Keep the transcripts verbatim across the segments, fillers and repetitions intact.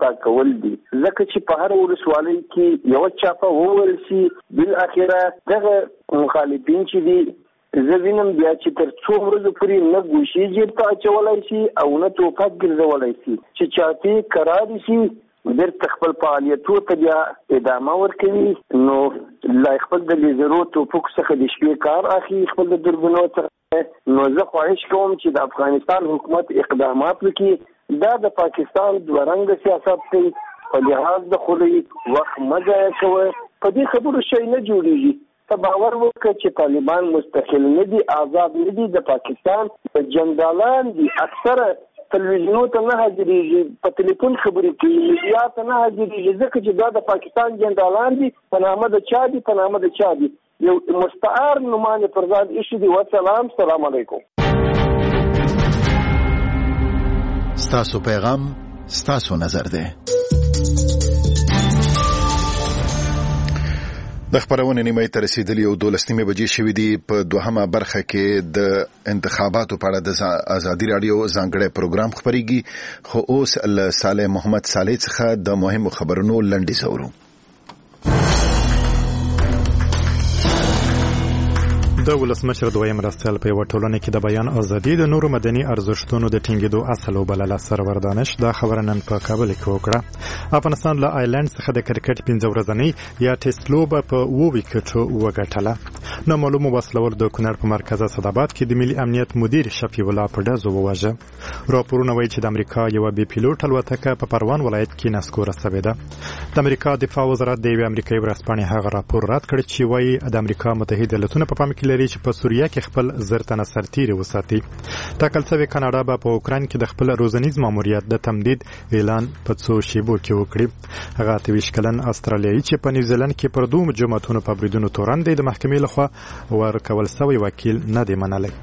رامنځته کول دي، ځکه چې په هر ولسوالۍ کې یو چاپه وویل شي بالاخره دغه مخالفین چې دي زه وینم بیا چې تر څو ورځې پورې نه ګوشي جیب ته اچولی شي او نه ټوپک ګرځولی شي، چې چاپې کرارې شي بیرته خپل فعالیتونو ته بیا ادامه ورکوي. نو لا خپل د لیزرو ټوپکو څخه د شپې کار اخلي، خپل د دوربینو څخه. نو زه خواهش کوم چې د افغانستان حکومت اقدامات وکړي، دا د پاکستان دوه رنګه سیاست دی، په لحاظ د خولۍ وخت مه ضایع کوئ. په دې خبرو شی نه جوړېږي. ته باور وکړه چې طالبان مستقل نه دي، آزاد نه دي، د پاکستان د جنرالان دي. اکثره تلویزیونو ته نه حاضرېږي، په تلیفون خبرې کوي، میډیا ته نه حاضرېږي، ځکه چې دا د پاکستان جنرالان دي، په نامه د چا دي، په نامه د چا دي، یو مستعار نومان پر ځان ایښي دي. والسلام، سلام علیکم. ستاسو پیغام ستاسو نظر دی. د خبرونې نیمه ته رسیدلې او دولس نیمه بجې شوې دي. په دوهمه برخه کې د انتخاباتو په اړه د ازادي رادیو ځانګړی پروګرام خبرېږي، خو اوس له صالح محمد صالح څخه د مهمو خبرونو لنډیز اورو. د ولسمشر دویم مرستیال په یوه ټولنه کې د بیان ازادي د نورو مدني ارزښتونو د ټینګېدو اصل وبلله. سرور دانش دا خبره نن په کابل کې وکړه. افغانستان له آیلند څخه د کرکټ پنځه ورځنۍ یا ټیسټ لوبه په اووه ویکټو وګټله. نامعلومو وسلوال د کونړ په مرکز اسداباد کې د ملي امنیت مدیر شفیع الله په ډزو وواژه. راپورونه وایي چې د امریکا یوه بې پیلوټ الوتکه په پروان ولایت کې نسکوره سوې ده. د امریکا دفاع وزارت د یوې امریکایي ورځپاڼې هغه راپور رد کړ چې وایي د امریکا متحده ایالتونه په پام کې لري چې په سوریه کې خپل زر تنه سرتیري وساتي. ټاکل شوې کاناډا به په اوکراین کې د خپل روزنیز ماموریت د تمدید اعلان په څو شیبو کې وکړي. هغه اته ویشت کلن استرالیایي چې په نیوزیلند کې پر دوه جماعتونو په بریدونو تورن دی، د محکمې لخوا ورکول شوی وکیل نه دی منلی.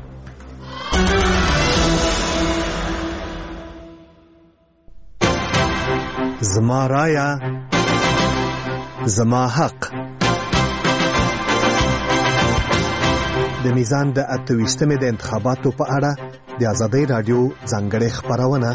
زما رایا زما حق. د میزان د اته ویشتمې د انتخاباتو په اړه د ازادۍ راډیو ځانګړې خپرونه.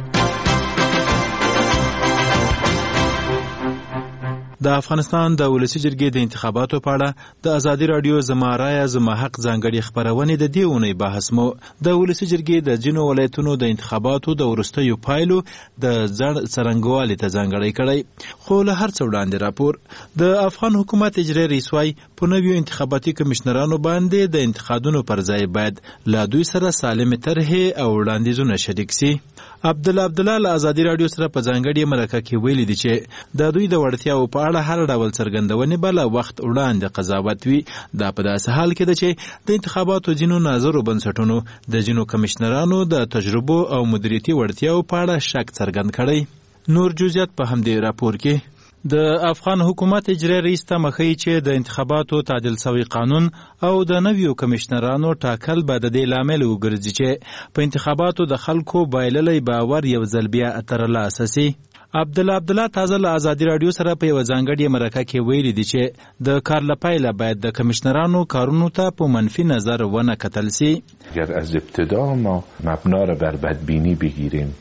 د افغانستان د ولسی جرګې د انتخاباتو په اړه د ازادي رادیو زما رایه زما حق ځانګړې خبرونه د دې اونۍ بحث مو د ولسی جرګې د جنو ولایتونو د انتخاباتو د ورستیو پایلو د ځړ څرنګوالي ته ځانګړی کړی. خو له هر څه وړاندې راپور د افغان حکومت اجرایي رئیس وايي په نویو انتخاباتي کمشنرانو باندې د انتقادونو پر ځای باید له دوی سره سالمې طرحې او وړاندیزونه شریک سي. عبدالله عبدالله له ازادي رادیو سره په ځانګړې مرکه کې ویلي دي چې د دوی د وړتیاو په اړه هر ډول څرګندونې به له وخت وړاندې قضاوت وي. دا په داسې حال کې ده چې د انتخاباتو ځینو ناظرو بنسټونو د ځینو کمشنرانو د تجربو او مدیریتي وړتیاو په اړه شک څرګند کړی. نور جزئیات په همدې راپور کې. د افغان حکومت اجرایي رئیس ته مخی چې د انتخاباتو تعدیل شوی قانون او د نویو کمشنرانو ټاکل به د دې لامل وګرځي چې په انتخاباتو د خلکو بایللی باور یو ځل بیا ترلاسه سي. عبدالله عبدالله تازه له ازادي رادیو سره په یوه ځانګړې مرکه کې ویلي دي چې د کار له پیله باید د کمشنرانو کارونو ته په منفي نظر ونه کتل سي. اگر از ابتدا ما مبنا را بر بدبینی بگیریم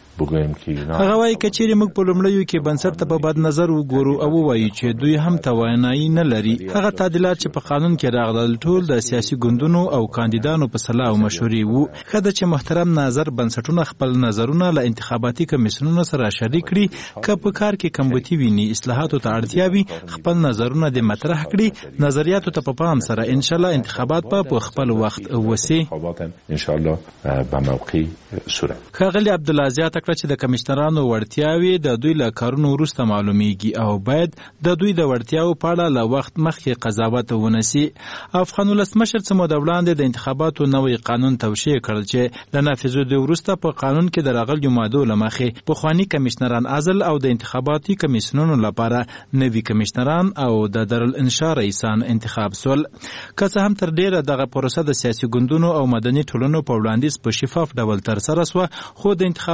هغه وایي که چیرې موږ په لومړیو کې بنسټ ته په بد نظر وګورو او ووایو چې دوی هم توانایي نه لري، هغه تعدیلات چې په قانون کې راغلل ټول د سیاسي ګوندونو او کاندیدانو په سلا او مشورې وو. ښه ده چې محترم ناظر بنسټونه خپل نظرونه له انتخاباتي کمیسیونونو سره شریک کړي، که په کار کې کمبودي ویني اصلاحاتو ته اړتیا وي خپل نظرونه د مطرح کړي. نظریاتو ته په پام سره ان شاء الله انتخابات په خپل وخت وسی. ان شاء الله په موقع صورت. ښاغلي عبدالله زیاته چې د کمشنرانو وړتیاوې د دوی له کارونو وروسته معلومیږي او باید د دوی د وړتیاو په اړه له وخت مخکې قضاوت ونسي. افغان ولسمشر څه موده وړاندې د انتخاباتو نوی قانون توشیح کړل چې له نافذېدو وروسته په قانون کې د راغلیو مادو له مخې پخواني کمشنران عزل او د انتخاباتي کمیسیونونو لپاره نوي کمشنران او د دارالانشا رئیسان انتخاب سول. که څه هم تر ډیره دغه پروسه د سیاسي ګوندونو او مدني ټولنو په وړاندیز په شفاف ډول ترسره سوه، خو د انتخاباتو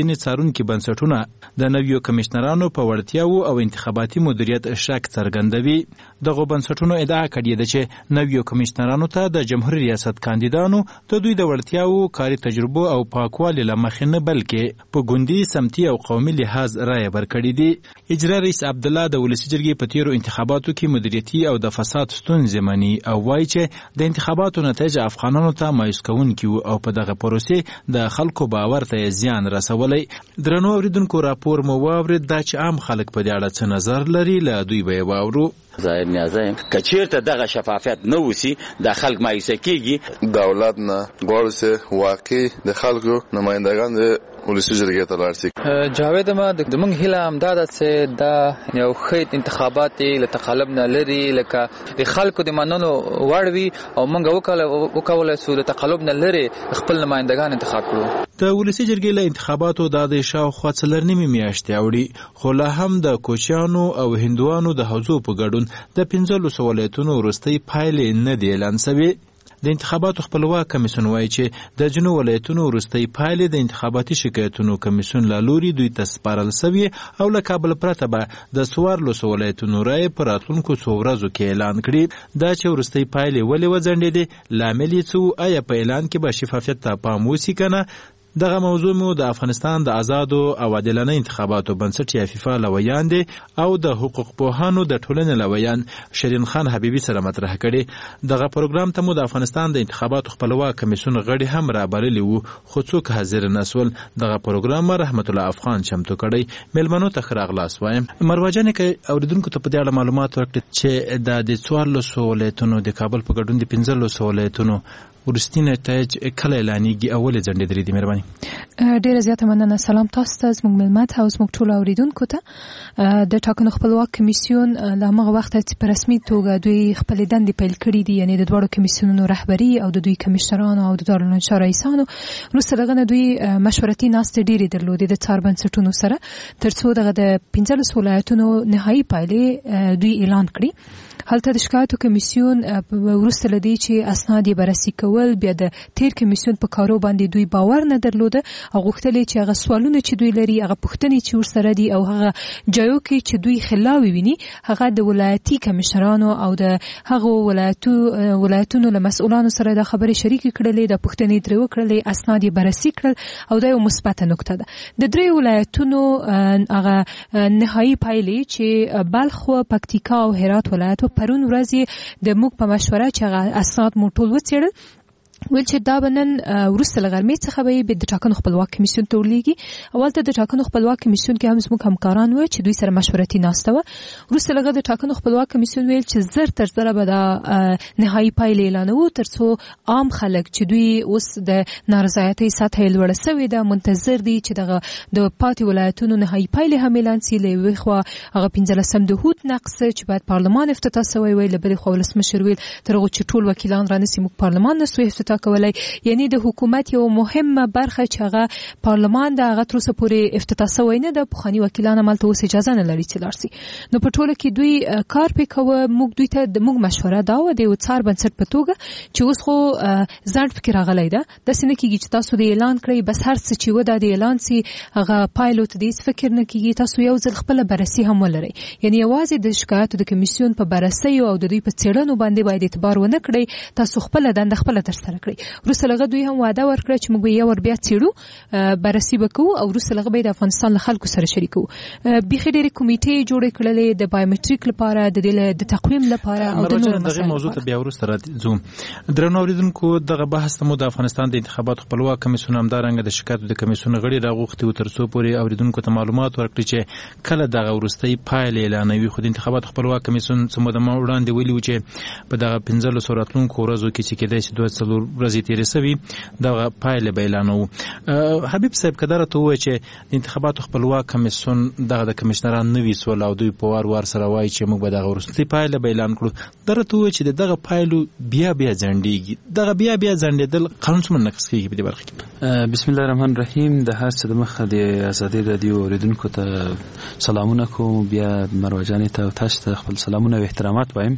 ځینې څارونکي بنسټونه د نویو کمشنرانو په وړتیاو او انتخاباتي مدیریت شک څرګندوي. دغه بنسټونو ادعا کړې ده چې نویو کمشنرانو ته د جمهوریت ریاست کاندیدانو د دوی د وړتیاو، کاري تجربو او پاکوالي له مخې نه بلکې په ګوندي، سمتي او قومي لحاظ رایه ورکړې دي. اجرا رئیس عبدالله د ولسي جرګې په تیرو انتخاباتو کې مدیریتي او د فساد ستونزې مني او وایي چې د انتخاباتو نتایج افغانانو ته مایوس کوونکي وو او په دغه پروسې د خلکو باور ته زیان رسولی. درنو اوریدونکو، راپور مو واورید دا چې عام خلک په دې اړه څه نظر لري. له دوی به یې واورو. ظاهر نیازایم که چیرته دغه شفافیت نه وسی د خلک مایوسه کیږي. دولت نه غواړي چې واقعي د خلکو نمایندگان د ولسي جرګې ته لاړ شي. جاوید ما د موږ هیله همدا ده چې دا یو ښه انتخابات له تقلب نه لري، لکه د خلکو د منلو وړ وي او موږ وکولای شو د تقلب نه لري خپل نمایندگان انتخاب کړو. د ولسي جرګې له انتخاباتو دا د شاوخوا څلور نیمې میاشتې اوړي، خو لا هم د کوچیانو او هندوانو د حوزو په ګډون د پنځلسو ولایتونو وروستۍ پایلې نه دي اعلان شوې. د انتخاباتو خپلواک کمیسیون وایي چې د ځینو ولایتونو وروستۍ پایلې د انتخاباتي شکایتونو کمیسیون له لوري دوی ته سپارل سوې او له کابل پرته به د څوارلسو ولایتونو رایې په راتلونکو څو ورځو کې اعلان کړي. دا چې وروستۍ پایلې ولې وځنډېدې، لامل یې څه و، آیا په اعلان کې به شفافیت ته پام وسي که نه؟ دغه موضوع مو د افغانستان د آزادو او عادلانه انتخاباتو بنسټ یا فیفا لویان دي او د حقوق پوهانو د ټولنې لویان شیرین خان حبیبي سره مطرح کړي. دغه پروګرام ته مو د افغانستان د انتخاباتو خپلواک کمیسیون غړي هم رابللي وو، خو څوک حاضر نه سول. دغه پروګرام رحمت الله افغان چمتو کړی. میلمنو ته ښه راغلاست وایم. مروه جانې که اوریدونکو ته په دې اړه معلومات ورکړي چې دا د څوارلسو ولایتونو د کابل په ګډون د پنځلسو ولایتونو ورستي نتایج کله اعلانیږي او ولې ځنډېدلي دي؟ مهرباني. ډیره زیاته مننه. سلام تاسو ته، زموږ ملمت او زموږ ټول اوریدونکو ته. د ټاکنو خپلواک کمیسیون له هغه وخته چې په رسمي توګه دوی خپل دندې پیل کړي دي، یعنی د دواړو کمیسیونونو رهبري او د دوی کمشنرانو او د دارالانشا رئیسانو، وروسته دغه نه دوی مشورتي ناستې ډېرې درلودې د څار بنسټونو سره تر څو دغه د پنځلسو ولایتونو نهایي پایلې دوی اعلان کړي. هلته د شکایتو کمیسیون وروسته له دې چې اسناد یې بررسي کول، بیا د تیر کمیسیون په کارو باندې دوی باور نه درلوده او غوښتل چې هغه سوالونه چې دوی لري، هغه پوښتنې چې ورسره دي او هغه ځایو کې چې دوی خلاوي ویني، هغه د ولایتي کمشنرانو او د هغو ولایتو ولایتونو له مسؤلانو سره د خبرې شریکې کړلې، د پوښتنې ترې وکړلې، اسناد یې بررسي کړل او دا یو مثبته نکته ده. د درې ولایتونو هغه نهایي پایلې چې بلخ، پکتیکا او هرات ولایت پرون ورځ د موږ په مشوره چې هغه اسناد مو ټول وڅېړل، ویل چې دا به نن وروسته له غرمې څخه به د ټاکنو خپلواک کمیسیون ته ورلیږي. اول ته د ټاکنو خپلواک کمیسیون کې هم زموږ همکاران وو چې دوی سره مشورتي ناسته وه. وروسته لږه د ټاکنو خپلواک کمیسیون ویل چې زر تر زره به دا نهایي پایلې اعلانوو تر څو عام خلک چې دوی اوس د نارضایتۍ سطحه یې لوړه سوې ده منتظر دي چې دغه د پاتې ولایتونو نهایي پایلې هم اعلان سي. له یوې خوا هغه پنځلسم د هوت نقض چې باید پارلمان افتتاح سوی وي، له بلې خوا ولسمشر ویل تر هغو چې ټول وکیلان رانیسي موږ پارلمان نسو افتتاح کولای. یعنی د حکومت یو مهمه برخه چې هغه پارلمان د هغه تر اوسه پورې افتتاح شوی نه ده، پخواني وکیلان همالته اوس اجازه نه لري چې لاړ شي. نو په ټوله کې دوی کار پې کوه. موږ دوی ته د موږ مشوره دا وه د یو څار بنسټ په توګه چې اوس خو ځنډ پکې راغلی ده، داسې نه کېږي چې تاسو د اعلان کړئ بس هر څه چې وده د اعلان سي هغه پایلو ته د هېڅ فکر نه کېږي. تاسو یو ځل خپله بررسي هم ولرئ، یعنی یوازې د شکایاتو د کمیسیون په بررسیو او د دوی په څېړنو باندې باید اعتبار ونه کړئ، تاسو خپله دنده خپله ترسره کړئ. وروسته لږه دوی هم واده ورکړه چې موږ به یو ور بیا څېړو، بررسي به کوو او وروسته لږه به د افغانستان له خلکو سره شریکو. بیخي ډېرې کمیټې جوړې کړلې د بایومټریک لپاره، د دې د تقویم لپاره او د نورو مسایلو. موضوع ته بیا وروسته راځو. درنو اوریدونکو، دغه بحث ته مو د افغانستان د انتخاباتو خپلواک کمیسیون همدارنګه د شکایتو د کمیسیون غړي راغوښتي وو تر څو پورې اوریدونکو ته معلومات ورکړي چې کله دغه وروستۍ پایلې اعلانوي. خو د انتخاباتو خپلواک کمیسیون څه موده وړاندې ویلي وو چې په دغه پنځلسو راتلونکو ورځو کې چې کېدای شي دوه څلور ورځې تېرې سوي دغه پایلې به اعلانوو. حبیب صاحب، که دا راته ووایي چې د انتخاباتو خپلواک کمیسیون دغه د کمشنران نوي سول او دوی په وار وار سره وایي چې موږ به دغه وروستۍ پایله به اعلان کړو، دا راته ووایي چې د دغه پایلو بیا بیا ځنډېږي. دغه بیا بیا ځنډېدل قانون څومره نقض کېږي په دې برخه کې؟ بسم الله الرحمن الرحیم. د هر څه د مخه د ازادي رادیو اوریدونکو ته سلامونه کوم، بیا مروه جانې ته او تاسو ته خپل سلامونه او احترامات وایم.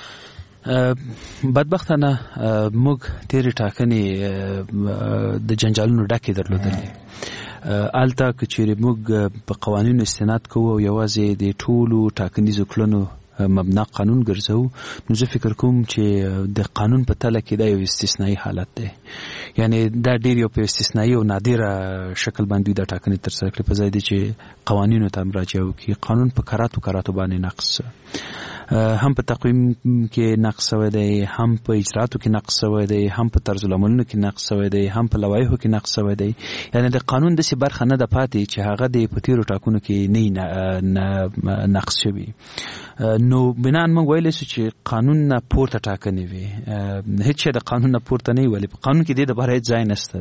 بدبختانه موږ تیرې ټاکنې د جنجالونو ډکې درلودلې. الته که چیرې موږ په قوانینو استناد کوو او یوازې د ټولو ټاکنیزو کړنو مبنا قانون ګرځو نو زه فکر کوم چې د قانون په تله کې دا یو استثنایی حالت دی، یعنی دا ډیر یو په استثنایی او نادره شکل باندې د ټاکنې ترسره کړي په ځای دی چې قوانینو ته مراجعه وکړي. قانون په کراتو کراتو باندې نقص هم په تقویم کې نقص شوی دی، هم په اجراتو کې نقص شوی دی، هم په طرز العملونو کې نقص شوی دی، هم په لوایحو کې نقص شوی دی. یعنی د قانون داسې برخه نه ده پاتې چې هغه د په تیرو ټاکنو کې نه نقص شوي. نو بنان موږ ویلی شو چې قانون نه پورته ټاکنې وي، هېڅ شی د قانون نه پورته نه وي، ولې په قانون کې دې دپاره هېڅ ځای نشته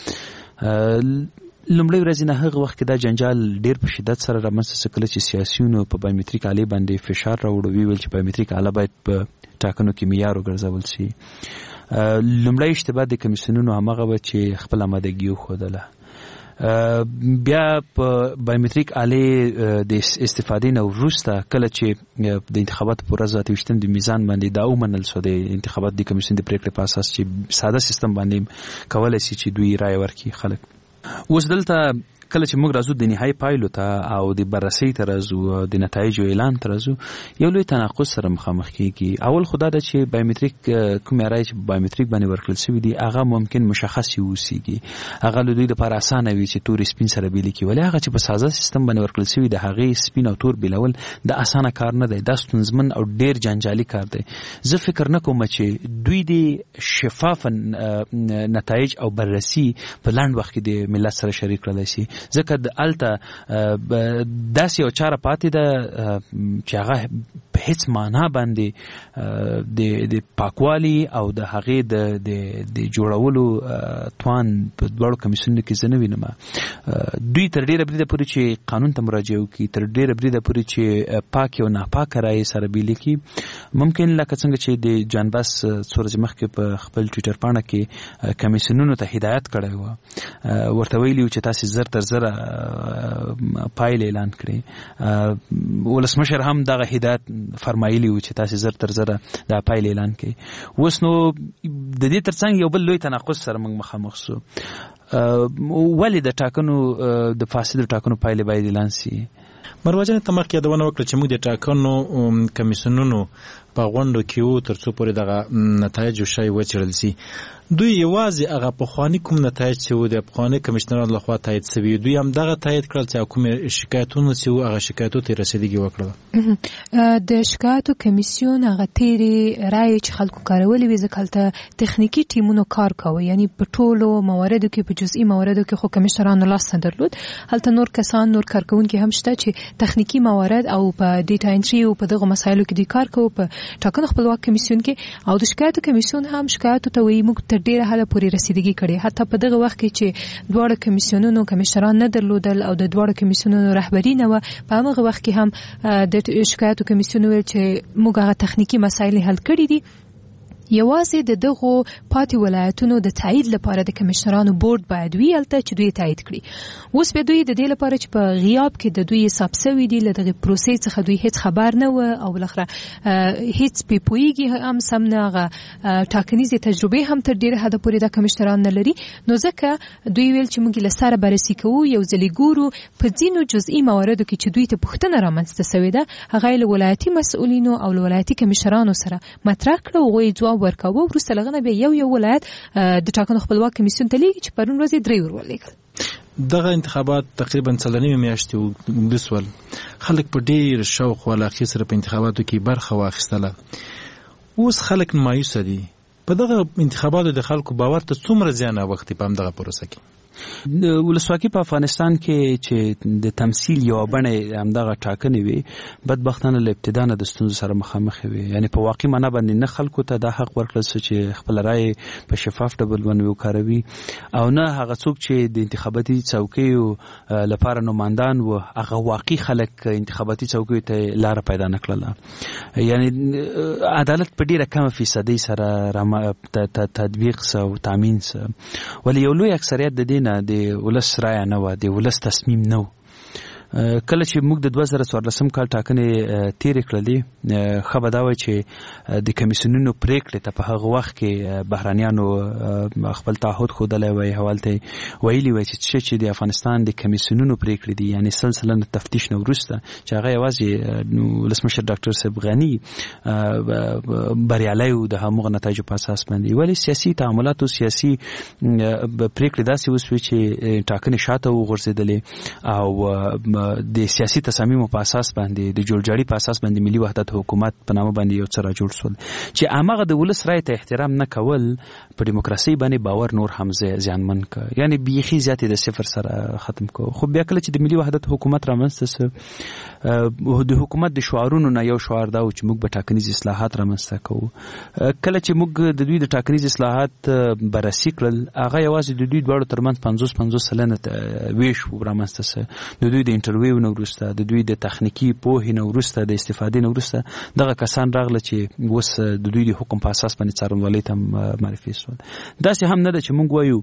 دی. لومړی ورځې نه هغه وخت کې دا جنجال ډېر په شدت سره رامنځته شو کله چې سیاسیونو په بایومتریک آلې باندې فشار راوړ، ویل چې بایومتریک آله باید په ټاکنو کې معیار وګرځول شي. لومړی اشتباه د کمیسیونونو هماغه وه چې خپل آمادګي وښودله. بیا په بایومتریک آلې د استفادې نه وروسته کله چې د انتخاباتو په ورځ اته ویشتم د میزان باندې دا ومنل شو د انتخابات د کمیسیون د پرېکړې په اساس چې ساده سیستم باندې کولی شي چې دوی رایه ورکړي خلک. اوس دلته کله چې موږ راځو د نهایي پایلو ته او د بررسۍ ته راځو، د نتایجو اعلان ته راځو، یو لوی تناقض سره مخامخ کېږي. اول خو دا ده چې بایومتریک کومې رایې چې بایومتریک باندې ورکړل شوي دي هغه ممکن مشخص اوسیږي، هغه له دوی لپاره اسانه وي چې تور سپین سره بیلې کړي، ولې هغه چې په ساده سیستم باندې ورکړل شوي د هغې سپین او تور بیلول د اسانه کار نه دی، دا ستونزمن او ډېر جنجالي کار دی. زه فکر نه کوم چې دوی د شفاف نتایج او بررسي په لنډ وخت کې د ملت سره شریک کړلی شي، ځکه د الته داسې یو چاره پاتې ده چې هغه په هیڅ معنا باندې د پاکوالي او د هغې د جوړولو توان په دواړو کمیسیونونو کې زه نه وینم. دوی تر ډېره بریده پورې چې قانون ته مراجعه وکړي، تر ډېره بریده پورې چې پاک او ناپاکه رایې سره بیلې کړي، ممکن لکه څنګه چې د جانباس څو ورځې مخکې په خپل ټویټر پاڼه کې کمیسیونونو ته هدایت کړی و، ورته ویلي و چې تاسې زر تر زره پایل اعلان کړي. ولسمشر هم دغه هدایت فرمایلی و چې تاسې زر تر زره دا پایل اعلان کړي. اوس نو د دې ترڅنګ یو بل لوی تناقض سره موږ مخامخ شو. ولې د ټاکنو د فاسدو ټاکنو پایلې باید اعلان شي؟ مروه جان ته مخکې یادونه وکړه چې موږ د ټاکنو کمیسیونونو په غونډو کې وو تر څو پورې دغه نتایج او شی وڅېړل شي. دوی یوازې هغه پخواني کوم نتایج چې وو د پخواني کمیشنرانو لخوا تایید شوي، دوی هم دغه تایید کړل چې کوم شکایتونه چې وو هغه شکایتو ته رسیدګي وکړه. د شکایتو کمیسیون هغه تیرې رایې چې خلکو کارولې وې، ځکه هلته تخنیکي ټیمونو کار کوه، یعنی په ټولو مواردو کې په جزئي مواردو کې خو کمیشنرانو لاس نه درلود، هلته نور کسان نور کارکوونکي هم شته چې تخنیکي موارد او په ډیټا انټري او په دغه مسایلو کې دوی کار کوي په ټاکنو خپلواک کمیسیون کې. او د شکایتو کمیسیون هم شکایتو ته وایي موږ تر ډیره حده پورې رسیدګي کړې، حتی په دغه وخت کې چې دواړه کمیسیونونو کمیشنران نه درلودل او د دواړو کمیسیونونو رهبري نه وه، په همغه وخت کې هم د شکایتو کمیسیون ویل چې موږ هغه تخنیکي مسایل حل کړي دي. یوازې د دغو پاتې ولایتونو د تایید لپاره د کمیشنرانو بورډ باید وي هلته چې دوی تایید کړي. اوس بیا دوی د دې لپاره چې په غیاب کې د دوی حساب سوي دي، له دغې پروسې څخه دوی هیڅ خبر نه وه او بالاخره هیڅ پې پوهېږي هم سم نه، هغه ټاکنیزې تجربې هم تر ډېره حده پورې دا کمیشنران نه لري. نو ځکه دوی ویل چې موږ له سره بررسي کوو، یو ځلې ګورو په ځینو جزئي مواردو کې چې دوی ته پوښتنه رامنځته سوې ده هغه یې له ولایتي مسؤلینو او له ولایتي کمیشنرانو سره مطرح کړه او هغوی جواب ورکاوه. وروسته له هغه نه بیا یو یو ولایت د ټاکنو خپلواک کمیسیون ته لیږي چې پرون ورځ یې درې ور ولېږل. دغه انتخابات تقریبا څلور نیمې میاشتې اوږده سول، خلک په ډېر شوق او علاقې سره په انتخاباتو کې برخه واخیستله. اوس خلک مایوسه دي. په دغه انتخاباتو د خلکو باور ته څومره زیان اوښتی په همدغه پروسه کې؟ ولسواکي په افغانستان کې چې د تمثیل یو بڼه همدغه ټاکنې وي، بدبختانه له ابتدا نه د ستونزو سره مخامخ وي. یعنی په واقعي معنا باندې نه خلکو ته دا حق ورکړل شو چې خپل رایې په شفاف ډول باندې وکاروي، او نه هغه څوک چې د انتخاباتي څوکیو لپاره نمایندان و هغه واقعي خلک انتخاباتي څوکیو ته لاره پیدا نه کړله. یعنی عدالت په ډېره کمه فیصدۍ سره تطبیق سه او تامین سه، ولې یو لوی اکثریت د دې نه د ولس رایه نه وه، د ولس تصمیم نه و. کله چې موږ د دوه زره څوارلسم کال ټاکنې تیرې کړلې ښه به دا وای چې د کمیسیونونو پریکړې ته په هغه وخت کې بهرانیانو خپل تعهد ښودلی وای، هغلته ویلي وای چې چې د افغانستان د کمیسیونونو پریکړې دي، یعنی سلسله د تفتیش نه وروسته چې هغه یوازې ولسمشر ډاکټر صاحب غني بریالی و د همغه نتایجو په اساس باندې. ولې سیاسي تعاملات او سیاسي پریکړې داسې وسوې چې ټاکنې شاته وغورځېدلې او د سیاسي تصامیمو په اساس باندې د جوړجاړي په اساس باندې ملي وحدت حکومت په نامه باندې یو څه راجوړ شول چې هماغه د ولس رایې ته احترام نه کول په دیموکراسي باندې باور نور هم زیانمن کړ، یعنی بیخي زیاتې د صفر سره ختم کړ. خو بیا کله چې د ملي وحدت حکومت رامنځته سو، د حکومت د شعارونو نه یو شعار دا و چې موږ به ټاکنیز اصلاحات رامنځته کوو. کله چې موږ د دوی د ټاکنیز اصلاحات بررسي کړل، هغه یوازې د دوی دواړو ترمنځ پنځوس پنځوس سلنه ویش رامنځته سو. د دوی د انټرویو نه وروسته، د دوی د تخنیکي پوهې نه وروسته، د استفادې نه وروسته دغه کسان راغله چې اوس د دوی د حکم په اساس باندې څارنوالۍ ته معرفي شول. داسې هم نه ده چې موږ وایو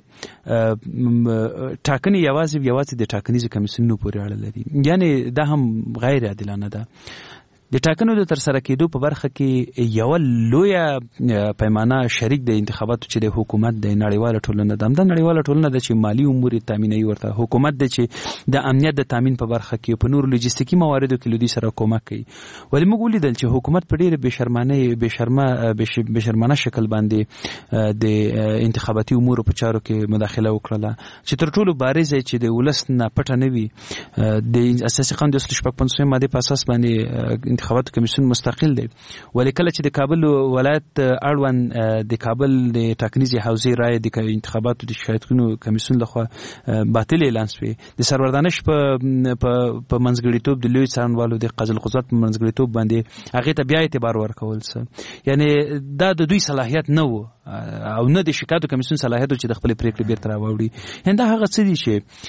ټاکنې یوازې یوازې د ټاکنیزو کمیسیونونو پورې اړه لري، یعنی دا هم غیر عادلانه ده. د ټاکنو د ترسره کېدو په برخه کې یوه لویه پیمانه شریک د انتخاباتو چې د حکومت د نړیواله ټولنه ده، همدا نړیواله ټولنه ده چې مالي امور یې تامینوي ورته، حکومت ده چې د امنیت د تامین په برخه کې په نورو لوجستیکي مواردو کې له دوی سره کومک کوي. ولې موږ ولیدل چې حکومت په ډېرې بېشرمانه بېشرمه بېشرمانه شکل باندې د انتخاباتي امورو په چارو کې مداخله وکړله چې تر ټولو بارزه چې د ولس نه پټه نه وي. د اساسي قانون د یو سل شپږ پنځوسمې مادې په اساس باندې انتخاباتو کمیسیون مستقل دی، ولې کله چې د کابل ولایت اړوند د کابل د ټاکنیزې حوزې رایې د انتخاباتو د شکایتونو کمیسیون لخوا باطل اعلان شوې، د سرور دانش په په منځګړیتوب د لوی څارنوالو د قاضي القضات په منځګړیتوب باندې هغې ته بیا اعتبار ورکول څه، یعنی دا د دوی صلاحیت نه و او نه د شکایتو کمیسیون صلاحیت چې د خپل پریکړې بیرته راوړي. همدا هغه څه دي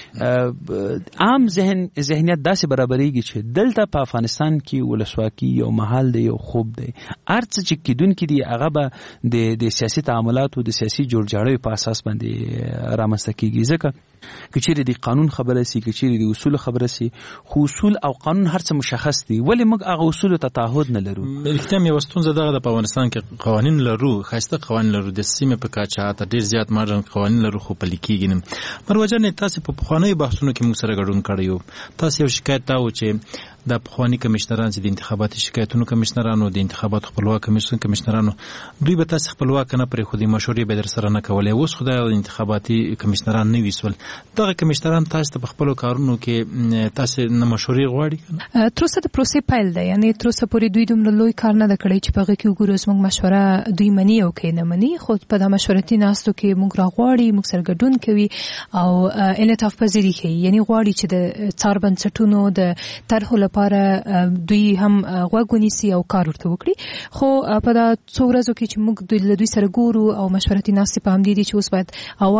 چې عام ذهن ذهنیت داسې برابرېږي چې دلته په افغانستان کې ولسواکي یو محل دی، یو خوب دی، هر څه چې کیدونکي دي هغه به د د سیاسي تعاملاتو د سیاسي جوړجاړیو په اساس باندې رامنځته کېږي. ځکه که چیرې د قانون خبره سي، که چیرې د اصولو خبره سي، خو اصول او قانون هر څه مشخص دي، ولې موږ هغه اصولو ته تعهد نه لرو؟ رښتیا یوه ستونزه دغه ده، په افغانستان کې قوانین لرو، ښایسته قوانین لرو، د سیمې په کچه حتی ډېر زیات ماډرن قوانین لرو، خو پلي کېږي نه. مروجانې تاسې په پخوانیو بحثونو کې موږ سره ګډون کړی یو، تاسې یو شکایت دا و چې د پخواني کمیشنران چې د انتخاباتي شکایتونو کمیشنرانو، د انتخاباتو خپلواک کمیسیون کمیشنرانو، دوی به تاسې خپلواک نه پرېښودې، مشورې به در سره نه کولې. اوس خو د انتخاباتي کمیشنران نوي سول، دغه کمیشنران تاسو ته په خپلو کارونو کې تاسې نه مشورې غواړي که نه؟ تر اوسه د پروسې پیل دی، یعنې تر اوسه پورې دوی دومره لوی کار نه ده کړی چې په هغې کې وګورو زموږ مشوره دوی مني او که نه مني، خو په دا مشورتي ناستو کې موږ راغواړي، موږ سره ګډون کوي او انعطاف پذیري کوي، یعنې غواړي چې د څار بنسټونو د طرحو لپاره دوی هم غوږ ونیسي او کار ورته وکړي. خو په دا څو ورځو کې چې موږ له دوی سره ګورو او مشورتي ناستې په همدې دي چې اوس باید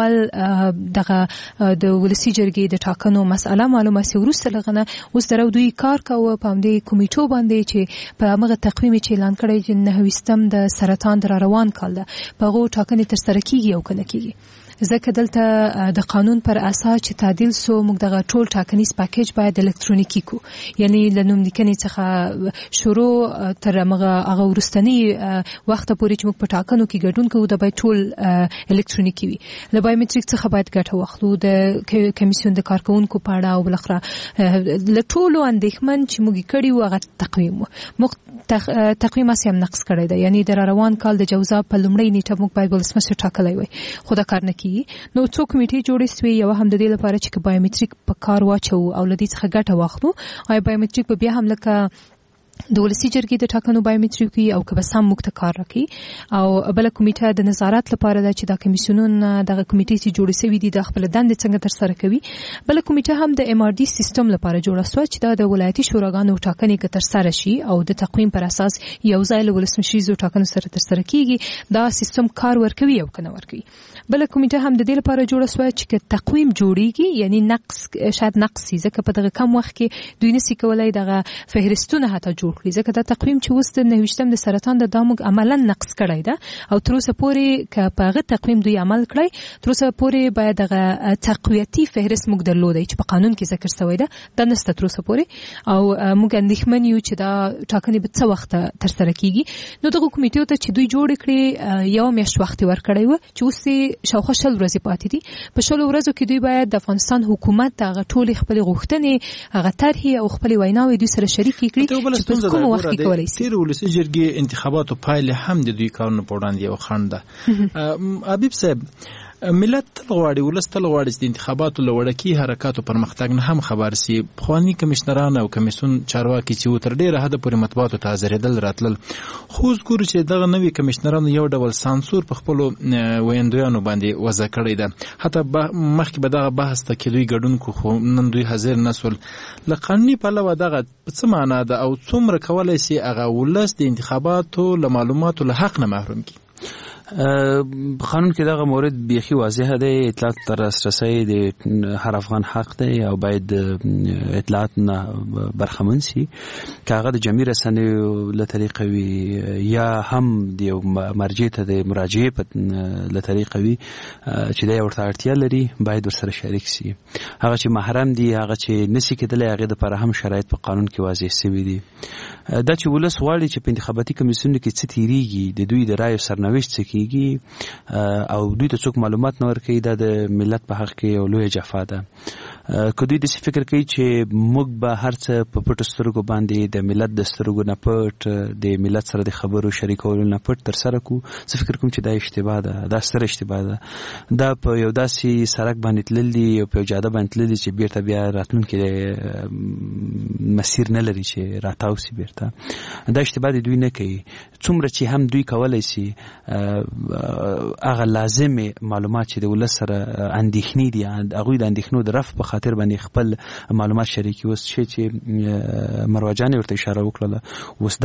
اول دغه د ولسي جرګې د ټاکنو مسأله معلومه سي، وروسته له هغه نه اوس درو دوی کار کوه په همدې کمیټو باندې چې په همغه تقویم چې اعلان کړی چې نهه ویشتم د سرطان د راروان کال ده په هغو ټاکنې ترسره کېږي او که نه کېږي. ځکه دلته د قانون پر اساس چې تعدیل سو، موږ دغه ټول ټاکنیز پاکیج باید الکترونیکي کو، یعنی له نوملیکنې څخه شروع تر هغه هغه وروستني وخت پورې چې موږ په ټاکنو کې ګډون کوو دا باید ټول الکترونیکي وي. له بایومټریک څخه باید ګټه واخلو، د کمیسیون د کارکونکو په اړه او بالاخره له ټولو اندېښمن چې موږ کړي وو هغه تقویم موږ تقویم اسې هم نقص کړی دی، یعنی د راروان کال د جوزا په لومړۍ نیټه موږ باید ولسمشر ټاکلی وای، خو دا کار نه کېږي. نو څو کمیټې جوړې سوې، یوه هم د دې لپاره چې بایومټریک په کار واچو او له دې څخه ګټه واخلو، آیا بایومټریک به بیا هم لکه د ولسي جرګې د ټاکنو بایومټریک وي او که بس هم موږ ته کار راکړي. او بله کمیټه د نظارت لپاره ده چې دا کمیسیونونه دغه کمیټې چې جوړې سوي دي د خپله دندې څنګه ترسره کوي. بله کمیټه هم د ایم آر ډي سیستم لپاره جوړه سوه چې دا د ولایتي شوراګانو ټاکنې که ترسره شي او د تقویم پر اساس یو ځای له ولسمشریزو ټاکنو سره ترسره کېږي، دا سیستم کار ورکوي او که نه ورکوي. بله کمیټه هم د دې لپاره جوړه سوه چې که تقویم جوړیږي، یعنی نقص شاید نقص سي، ځکه په دغه کم وخت کې دوی نسي کولی دغه فهرستونه حتی جوړ جوړ کړي ځکه دا تقویم چې اوس د نهویشتم د سرطان د داموږ عملاً نقص کړی ده او تر اوسه پورې که په هغه تقویم دوی عمل کړی تر اوسه پورې باید هغه تقویتي فهرست موږ درلودی چې په قانون کې ذکر شوی ده دا نشته تر اوسه پورې او موږ اندېښمن یو چې دا ټاکنې به څه وخت ترسره کیږي نو دغه کمیټې ته چې دوی جوړ کړي یو میاشت وخت ورکړی و چې اوس یې شاوخوا شل ورځې پاتې دي په شلو ورځو کې دوی باید د افغانستان حکومت هغه ټولې خپلې غوښتنې هغه طرحې او خپلې ویناوې دوی سره شریکې کړي چې په کوم وخت کې کولی شي. تیر ولسي جرګې انتخاباتو پایلې هم د دوی کارونو په وړاندې یو خنډ ده. حبیب صاحب ملت تل غواړي ولس تل غواړي چې د انتخاباتو له وړکي حرکاتو پرمختګ نه هم خبر سي. پخواني کمشنران او کمیسیون چارواکي چې تر ډیره حده پورې مطبوعاتو ته حاضرېدل راتلل خو اوس ګورو چې دغه نوي کمشنرانو یو ډول سانسور په خپلو ویندویانو باندې وضع کړی ده. حتی مخکې به دغه بحث ته کې دوی ګډون کو خو نن دوی حاضر نسول. له قانوني پلوه دغه څه معنا ده او څومره کولی سي هغه ولس د انتخاباتو له معلوماتو له حق نه محروم کړي؟ قانون کې دغه مورد بیخي واضح دی. اطلاعات ته لاسرسی د هر افغان حق دی او باید اطلاعات نه برخمن سي که هغه د جمعي رسنیو له طریقه وي یا هم د یو مرجع ته د مراجعې په له طریقه وي چې دی ورته اړتیا لري باید ورسره شریک سي. هغه چې محرم دي هغه چې نسي کېدلی هغې دپاره هم شرایط په قانون کې واضح سوي دي. دا چې ولس غواړي چې په انتخاباتي کمیسیونو کې څه تیریږي د دوی د رایو سرنوشت څه او دوی ته څوک معلومات نه ورکوي دا د ملت په حق کې یو لویه جفا ده. که دوی داسې فکر کوي چې موږ به هر څه په پټو سترګو باندې د ملت د سترګو نه پټ د ملت سره د خبرو شریکولو نه پټ ترسره کړو زه فکر کوم چې دا اشتباه ده دا ستره اشتباه ده. دا په یو داسې سړک باندې تلل دي او په یو جاده باندې تلل دي چې بیرته بیا راتلونکي مسیر نه لري چې راتاو سي بیرته. دا اشتباه دوی نه کوي. څومره چې هم دوی کولی سي هغه لازم معلومات چې د ولس سره اندېښنې دي هغوی د اندېښنو د رفع په خاطر باندې خپل معلومات شریکي. اوس شی چې مروه جانې ورته اشاره وکړله اوس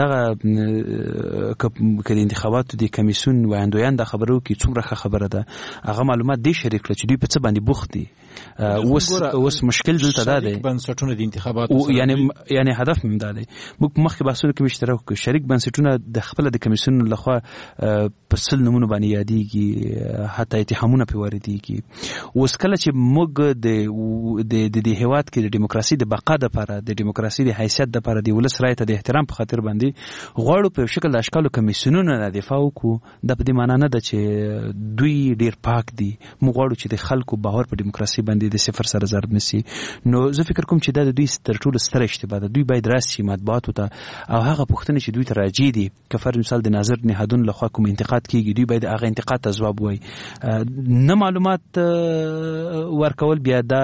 دغه که د انتخاباتو د کمیسیون ویاندویان دا خبره وکړي څومره ښه خبره ده. هغه معلومات دې شریک کړه چې دوی په څه باندې بوخت دي. اوس اوس مشکل دلته دا دی بنسټونه د انتخاباتو یعنی یعنی هدف مې دا دی موږ مخکې بحثونه کې اشتراک وکړو شریک بنسټونه د خپل د کمیسیون لخوا په سل نمونه باندې یادېږي حتی اتهامونه پرې واردېږي. اوس کله چې موږ د د د هېواد کې د ډیموکراسي د بقا دپاره د ډیموکراسي د حیثیت دپاره د ولس رایې ته د احترام په خاطر باندې غواړو په یو شکل د اشکالو کمیسیونونو نه دفاع وکړو دا په دې معنا نه ده چې دوی ډېر پاک دي. موږ غواړو چې د خلکو باور په ډیموکراسي باندې د صفر سره ضرب نسي. نو زه فکر کوم چې دا د دوی تر ټولو ستره اشتباه ده. دوی باید راسي مطبوعاتو ته او هغه پوښتنې چې دوی ته راجع دي که فرض مثال د ناظر نهادونو لخوا کوم انتقاد کیږي دوی باید هغه انتقاد ته ځواب وایي. نه معلومات ورکول بیا دا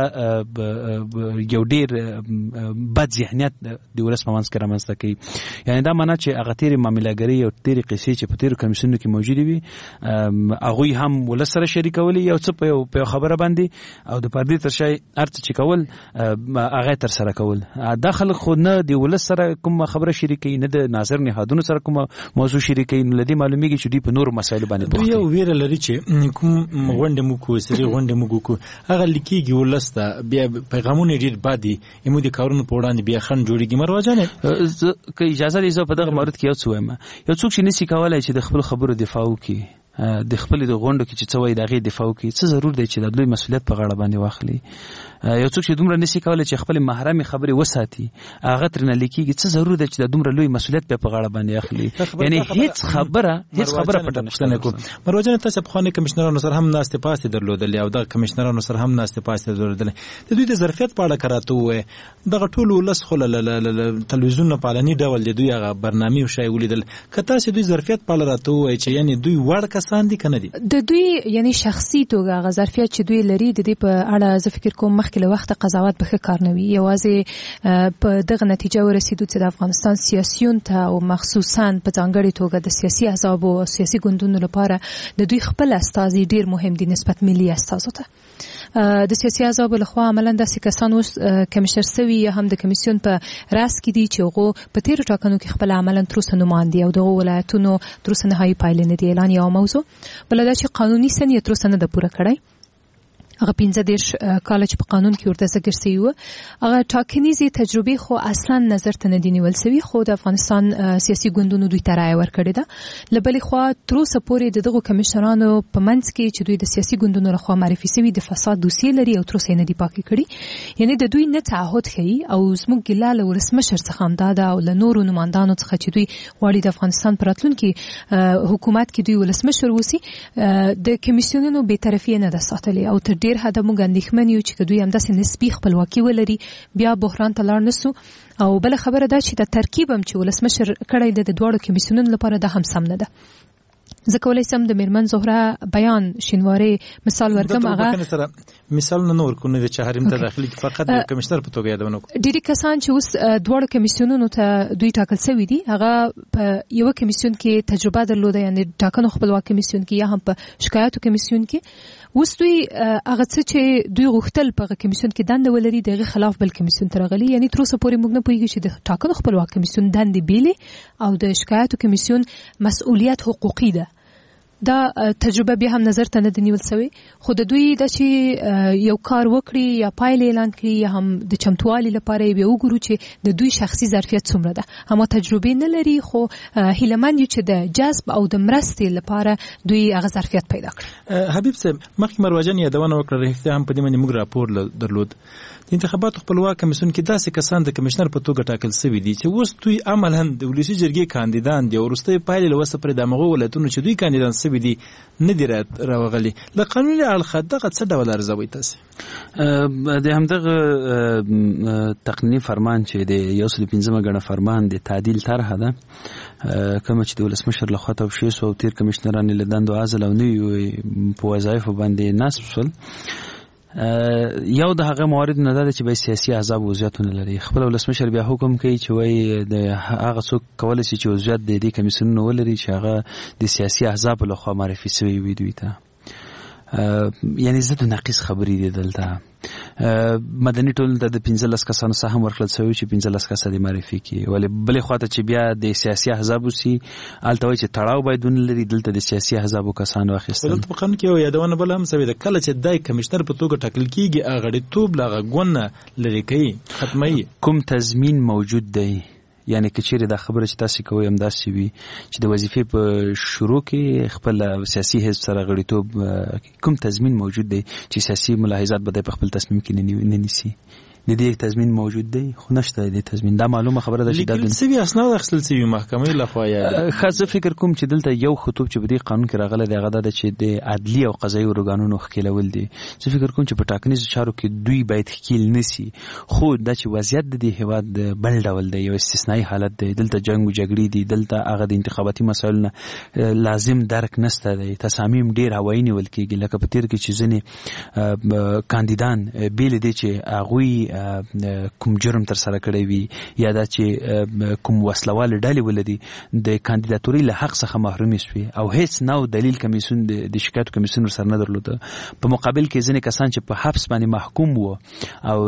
یو ډېر بد ذهنیت د ولس په منځ کې رامنځته کوي. یعنې دا معنا چې هغه تېرې معاملهګرۍ او تېرې قصې چې په تېرو کمیسیونو کې موجودې وي هغوی هم ولس سره شریکولي یو څه په یو خبره باندې او د پردې تر شا هر څه چې کول هغه تر سره کول. دا خلک خو نه د ولس سره کومه خبره شریکوي نه د ناظر نهادونو سره کومه موضوع شریکوي. نو له دې معلومیږي چې دوی په نورو مسایلو باندې بوخت دي. یو ویره لري چې کوم غونډې موږ کوو سري غونډې موږ کوو هغه لیکيږي ولس ته بیا پیغامونه ډېر بد دي امو د کارونو په وړاندې بیا خنډ جوړېږي. مروه جانې که اجازه دې زه په دغه مورد کې یو څه وایم. یو څوک چې نسي کولی چې د خپلو خبرو دفاع وکړي د خپل د غونډو کې چې څه وایي د هغې دفاع وکړي څه ضرور دی چې د لوی مسؤلیت په غاړه باندې واخلي. یو څوک چې دومره نسي کولی چې خپلې محرمې خبرې وساتي هغه ترېنه لیکېږي څه ضرور دی چې د دومره لوی مسؤلیت بیا په غاړه باندې اخلي. یعنې هېڅ خبره هېڅ خبره پټه نشته. مروه جانې تاسې پخواني کمشنرانو سره هم ناستې پاستې درلودلې او دغه کمشنرانو سره هم ناستې پاستې درلودلې د دوی د ظرفیت په اړه که راته ووایې دغه ټول ولس خو له تلویزیون په علني ډول د دوی هغه برنامې او شی ولیدل که تاسې دوی ظرفیت په اړه راته ووایې چې یعنې دوی وړ کسان دي که نه دي د دوی یعنی شخصي توګه هغه ظرفیت چې دوی لري د دې په اړه زه فکر کوم مخکې له وخته قضاوت به ښه کار نه وي. یوازې په دغه نتیجه ورسېدو چې د افغانستان سیاسیون ته او مخصوصا په ځانګړې توګه د سیاسي احزابو او سیاسي ګوندونو لپاره د دوی خپل استازي ډېر مهم دي نسبت ملي استازو ته. د سیاسي احزابو لخوا عملاً داسې کسان اوس کمیشنر سوي یا هم د کمیسیون په راس کې دي چې هغو په تېرو ټاکنو کې خپله عملاً تر اوسه نومان دي او دغو ولایتونو تر اوسه نهایي پایلې نه دي اعلان. یوه موضوع بله دا چې قانوني سن یې تر اوسه نه ده پوره کړی هغه پنځه دېرش کاله چې په قانون کې ورته ذکر شوی و هغه ټاکنیزې تجربې خو اصلا نظر ته نه دي نیول شوي خو د افغانستان سیاسي ګوندونو دوی ته رایه ورکړې ده له بلې خوا تر اوسه پورې د دغو کمیشنرانو په منځ کې چې دوی د سیاسي ګوندونو لخوا معرفي شوي د فساد دوسیې لري او تر اوسه یې نه دي پاکې کړي یعنې د دوی نه تعهد ښیي او زموږ ګیله له ولسمشر څخه همدا ده او له نورو نمایندانو څخه چې دوی غواړي د افغانستان په راتلونکي حکومت کې دوی ولسمشر وسی د کمیسیونونو بېطرفي نه ده ساتلې او تر ډېر حده موږ اندېښمن یو چې که دوی همداسې نسبي خپلواکي ولري بیا بحران ته لاړ نسو او بله خبره دا چې د ترکیب هم چې ولسمشر کړی دی د دواړو کمیسیونونو لپاره دا هم سم نه ده زه کولی شم د میرمن زهره بیان شینوارې مثال ورکړم هغه مثال نه نور کوونه چې حریم ته داخلي فقط د کمشنر په توګه یادونه کوي ډېری کسان چې اوس دواړو کمیسیونونو ته دوی ټاکل شوي دي هغه په یو کمیسیون کې تجربه درلوده یعنی ټاکنو خپلواک کمیسیون کې یا هم په شکایاتو کمیسیون کې اوس دوی هغه څه چې دوی غوښتل په کمیسیون کې دنده ولري دغه خلاف بل کمیسیون ته راغلي یعنی تر اوسه پورې موږ نه پوهیږو چې د ټاکنو خپلواک کمیسیون دندې بیلې او د شکایاتو کمیسیون مسؤلیت حقوقي ده دا تجربه بیا هم نظر ته نه دی نیول شوی خو د دوی د چې یو کار وکړي یا پایله اعلان کړي یا هم د چمتووالي لپاره یې وګورو چې د دوی شخصي ظرفیت څومره ده هم تجربه نه لري خو هیلمن یو چې د جذب او د مرستې لپاره دوی هغه ظرفیت پیدا کړي حبیب صاحب مخکې مروجن یادونه وکړه رښتیا هم په دې باندې موږ راپور درلود د انتخاباتو خپلواک کمیسیون کې داسې کسان د کمشنر په توګه ټاکل شوي دي چې اوس دوی عملاً د ولسي جرګې کاندیدان دي او وروستۍ پایلې له وسه پرې د همغو ولایتونو چې دوی کاندیدان شوي دي نه دي راوغلي له قانوني اړخه دغه څه ډول ارزوئ تاسې د همدغه تقنیني فرمان چې د یو سل پنځمه ګڼه فرمان د تعدیل طرحه ده کومه چې د ولسمشر لخوا توشیح شوه او تېر کمیشنران یې له دندو عزل او نویو په وظایفو باندې نصب شول یو د هغه موارد نه ده چې به سیاسي احزاب وضعیت نه لري خپل ولسمشر بیا حکم کوي چې وایي د هغه څوک کولی شي چې وضعیت د دې کمیسیونونو ولري چې هغه د سیاسي احزاب لخوا معرفي شوي وي دوی ته یعنی زه د ناقص خبرې دي دلته مدني ټولنې ته د پنځلس کسانو څخه هم ورکړل شوي چې پنځلس کسه دې معرفي کړي ولې بلې خواته چې بیا د سیاسي احزابو سي هلته وایي چې تړاو باید ونه لري دلته د سیاسي احزابو کسانو واخیستل دلته په قانون کې یو یادونه بله هم شوې ده کله چې دی کمیشنر په توګه ټاکل کېږي هغه غړیتوب له هغه ګوند نه لرې کوي ختموي کوم تضمین موجود دی یعنی که چیرې دا خبره چې تاسو کوئ همداسې وي چې د وظیفې په شروع کې خپل سیاسي حزب سره غړیتوب کوم تضمین موجود دی چې سیاسي ملاحظات به په خپل تصمیم کې نه نیسي د دې تضمین موجود دی خو نشته د تضمین دا معلومه خبره ده چې دا لیکل سوي اسناد اخیستل سوي محکمې لخوا یې خاصه فکر کوم چې دلته یو خطوب چې په دې قانون کې راغلی دی هغه دا ده چې د عدلي او قضایي ارګانونو ښکېلول دي زه فکر کوم چې په ټاکنیزو چارو کې دوی باید ښکېل نسي خو دا چې وضعیت د دې هېواد بل ډول دی یو استثنایي حالت دی دلته جنګ و جګړې دي دلته هغه د انتخاباتي مسایلو نه لازم درک نشته دی تصامیم ډېر هوایي نیول کېږي لکه په تېر کې چې ځینې کاندیدان بېلې دی چې هغوی کوم جرم تر سره کړی وي یا دا چې کوم وسلوال ډلې ولري د کاندیداتوري له حق څخه محرومې شوي او هیڅ نو دلیل کمیسیون د شکایت کمیسیون سره نه درلوده په مقابل کې ځینې کسان چې په حبس باندې محکوم وو او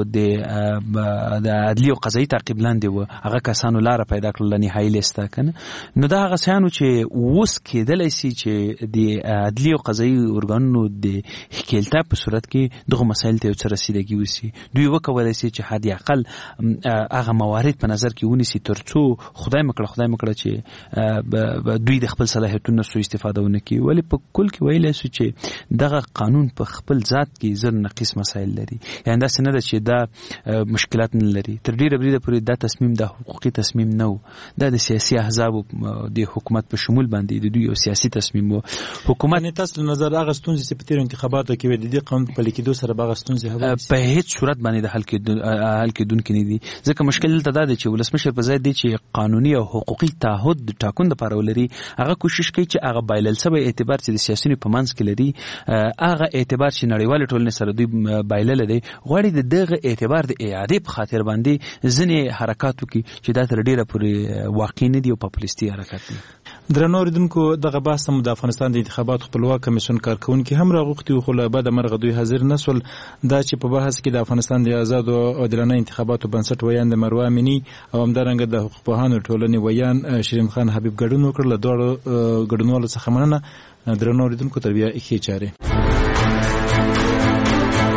د د عدلي او قضایي تعقیب لاندې وو هغه کسانو لاره پیدا کړله نهایي لیسته کنه نو دا هغه شیانو چې اوس کېدلی سي چې د عدلي او قضایي ارګانونو د ښکېلتیا په صورت کې دغه مسایل ته یو څه رسیدګي وسي دوی وکولی سي چې حد اقل هغه موارد په نظر کې ونیسي تر څو خدای مکړه خدای مکړه چې دوی د خپل صلاحیتونو سو استفاده ونه کړي ولې په کل کې ویلی سو چې دغه قانون په خپل ذات کې زر نقیص مسایل لري یعنې داسې نه ده چې دا مشکلات نه لري تر ډېره بریده پورې دا تصمیم دا حقوقي تصمیم نه و دا د سیاسي احزابو د حکومت په شمول باندې د دوی یو سیاسي تصمیم و حکومت تاسو له نظر هغه ستونزې چې په تېرو انتخاباتو کې وې د دې قانون په پلي کېدو سره به هغه ستونزې په هېڅ صورت باندې د حل کېدو حل کېدونکي نه دي ځکه مشکل دلته دا دی چې ولسمشر په ځای دی چې قانوني او حقوقي تعهد د ټاکنو دپاره ولري هغه کوشش کوي چې هغه بایلل شوی اعتبار چې د سیاسیونو په منځ کې لري هغه اعتبار چې نړیوالې ټولنې سره دوی بایللی دی غواړي د دغه اعتبار د اعادې په خاطر باندې ځینې حرکات وکړي چې دا تر ډېره پورې واقع نه دي او پاپولیستي حرکات دي درنو اوریدونکو دغه بحث هم د افغانستان د انتخاباتو خپلواک کمیسیون کارکونکي هم راغوښتي وو خو له بده مرغه دوی حاضر نه سول دا چې په بحث کې د افغانستان د آزادو او عادلانه انتخاباتو بنسټ ویان د مروه امینی او همدارنګه د حقوق پوهانو ټولنې ویان شریم خان حبیب ګډون وکړ له دواړو ګډونوالو څخه مننه درنو اوریدونکو تر بیا ښې چارې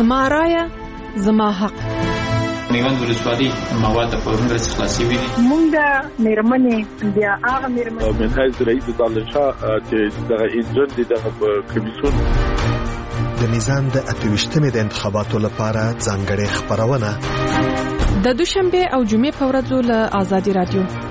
زما رایه زما حق. میوند ولسوالي مواد په ورنګ خلاصي وي. مونږ د میرمنې بیا هغه میرمنې من حیث رئیس دالشاه چې دغه انجن دي دغه کمیسیون د میزان د اتويشتمې د انتخاباتو لپاره ځانګړې خبرونه د دوشنبه او جمعې په ورځو له آزادي رادیو